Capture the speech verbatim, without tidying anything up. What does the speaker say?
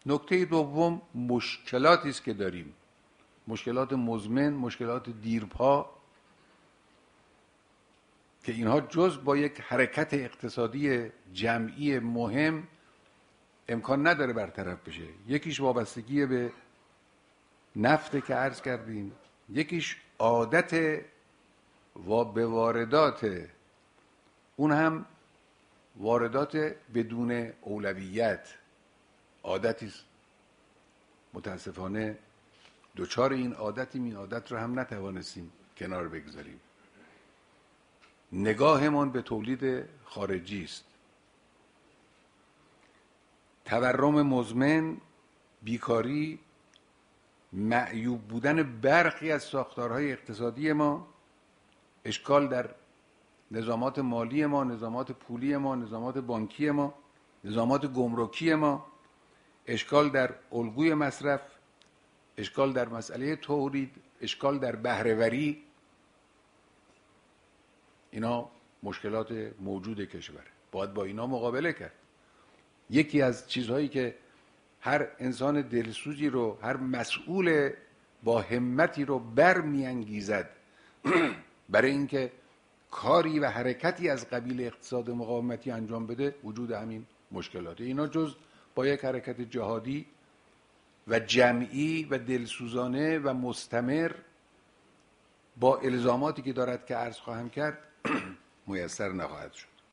نکته دوم مشکلاتی است که داریم، مشکلات مزمن، مشکلات دیرپا، که اینها جز با یک حرکت اقتصادی جمعی مهم امکان نداره برطرف بشه. یکیش وابستگی به نفت که عرض کردیم، یکیش عادت و به واردات، اون هم واردات بدون اولویت، عادتی متاسفانه دوچار این عادتیم، این عادت رو هم نتوانستیم کنار بگذاریم. نگاهمان به تولید خارجی است. تورم مزمن، بیکاری، معیوب بودن برخی از ساختارهای اقتصادی ما، اشکال در نظامات مالی ما، نظامات پولی ما، نظامات بانکی ما، نظامات گمرکی ما، اشکال در الگوی مصرف، اشکال در مسئله تولید، اشکال در بهره‌وری، اینا مشکلات موجود کشوره. باید با اینا مقابله کرد. یکی از چیزهایی که هر انسان دلسوزی رو، هر مسئول با همتی رو برمی‌انگیزد برای اینکه کاری و حرکتی از قبیل اقتصاد مقاومتی انجام بده، وجود همین مشکلاته. اینا جز با یک حرکت جهادی و جمعی و دلسوزانه و مستمر با الزاماتی که دارد که عرض خواهم کرد میسر نخواهد شد.